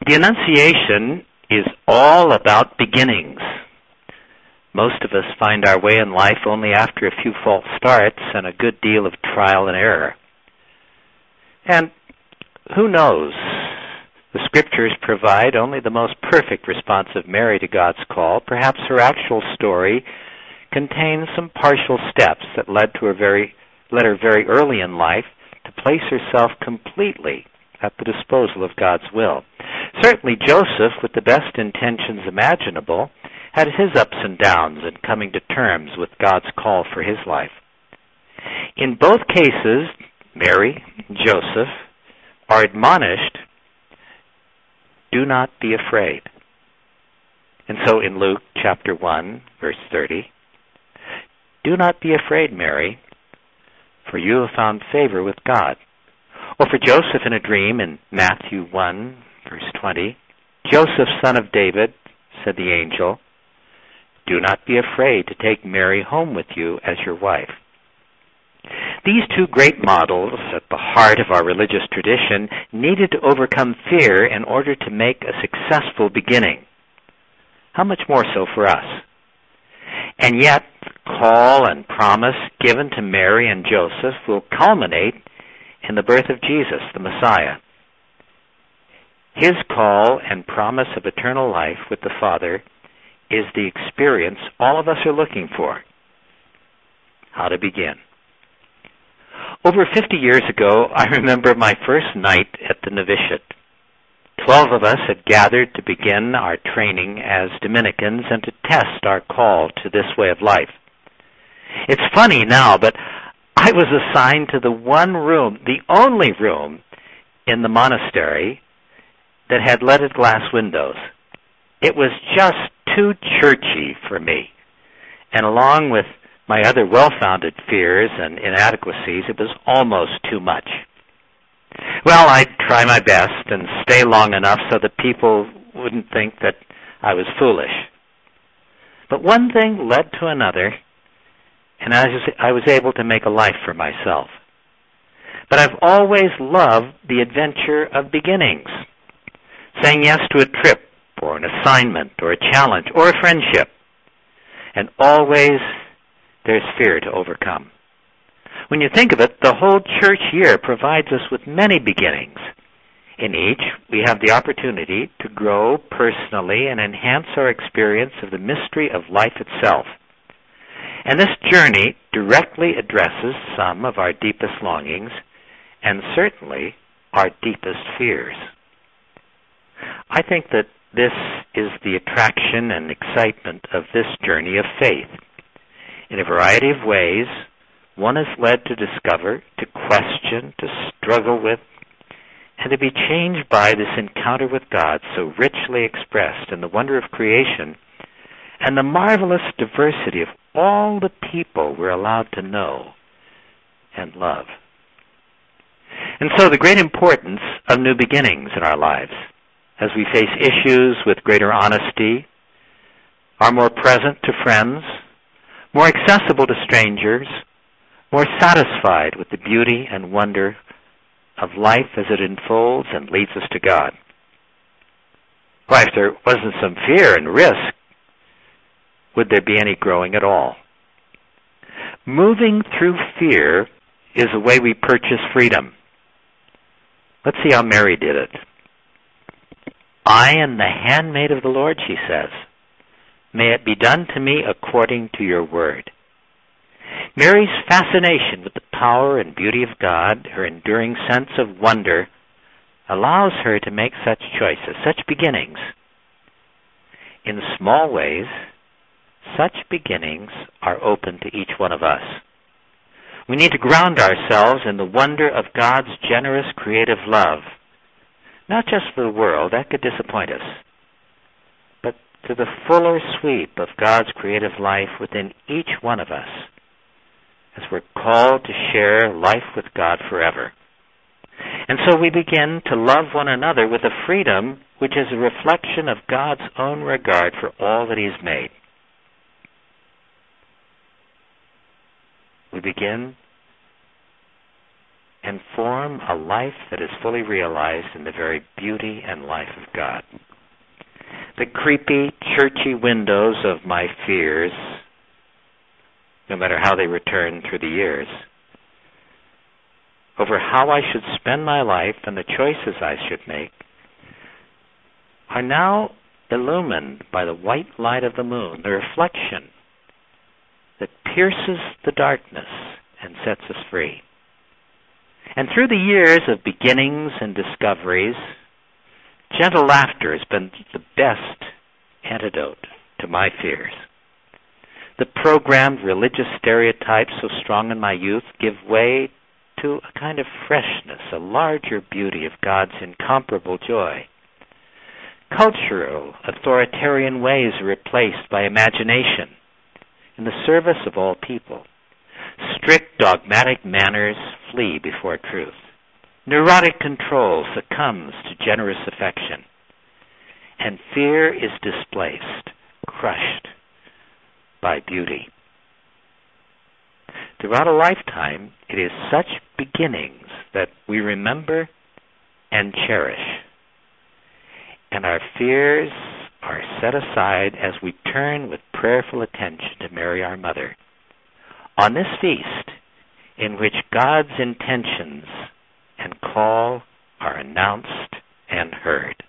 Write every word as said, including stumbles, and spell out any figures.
The Annunciation is all about beginnings. Most of us find our way in life only after a few false starts and a good deal of trial and error. And who knows? The Scriptures provide only the most perfect response of Mary to God's call. Perhaps her actual story contains some partial steps that led to her very, led her very early in life to place herself completely at the disposal of God's will. Certainly Joseph, with the best intentions imaginable, had his ups and downs in coming to terms with God's call for his life. In both cases, Mary and Joseph are admonished, do not be afraid. And so in Luke chapter one, verse thirty, do not be afraid, Mary, for you have found favor with God. Or for Joseph in a dream in Matthew one, verse twenty, Joseph, son of David, said the angel, do not be afraid to take Mary home with you as your wife. These two great models at the heart of our religious tradition needed to overcome fear in order to make a successful beginning. How much more so for us? And yet, the call and promise given to Mary and Joseph will culminate in the birth of Jesus, the Messiah. His call and promise of eternal life with the Father is the experience all of us are looking for. How to begin. Over fifty years ago, I remember my first night at the novitiate. Twelve of us had gathered to begin our training as Dominicans and to test our call to this way of life. It's funny now, but I was assigned to the one room, the only room in the monastery that had leaded glass windows. It was just too churchy for me. And along with my other well-founded fears and inadequacies, it was almost too much. Well, I'd try my best and stay long enough so that people wouldn't think that I was foolish. But one thing led to another, and I was, I was able to make a life for myself. But I've always loved the adventure of beginnings. Saying yes to a trip, or an assignment, or a challenge, or a friendship. And always there's fear to overcome. When you think of it, the whole church year provides us with many beginnings. In each, we have the opportunity to grow personally and enhance our experience of the mystery of life itself. And this journey directly addresses some of our deepest longings and certainly our deepest fears. I think that this is the attraction and excitement of this journey of faith. In a variety of ways, one is led to discover, to question, to struggle with, and to be changed by this encounter with God so richly expressed in the wonder of creation and the marvelous diversity of all the people we're allowed to know and love. And so the great importance of new beginnings in our lives as we face issues with greater honesty, are more present to friends, more accessible to strangers, more satisfied with the beauty and wonder of life as it unfolds and leads us to God. Why, if there wasn't some fear and risk, would there be any growing at all? Moving through fear is a way we purchase freedom. Let's see how Mary did it. I am the handmaid of the Lord, she says. May it be done to me according to your word. Mary's fascination with the power and beauty of God, her enduring sense of wonder, allows her to make such choices, such beginnings. In small ways, such beginnings are open to each one of us. We need to ground ourselves in the wonder of God's generous creative love, not just for the world, that could disappoint us, but to the fuller sweep of God's creative life within each one of us, as we're called to share life with God forever. And so we begin to love one another with a freedom which is a reflection of God's own regard for all that He's made. We begin and form a life that is fully realized in the very beauty and life of God. The creepy, churchy windows of my fears, no matter how they return through the years, over how I should spend my life and the choices I should make, are now illumined by the white light of the moon, the reflection that pierces the darkness and sets us free. And through the years of beginnings and discoveries, gentle laughter has been the best antidote to my fears. The programmed religious stereotypes so strong in my youth give way to a kind of freshness, a larger beauty of God's incomparable joy. Cultural, authoritarian ways are replaced by imagination in the service of all people. Strict dogmatic manners flee before truth. Neurotic control succumbs to generous affection. And fear is displaced, crushed by beauty. Throughout a lifetime, it is such beginnings that we remember and cherish. And our fears are set aside as we turn with prayerful attention to Mary, our Mother, on this feast in which God's intentions and call are announced and heard.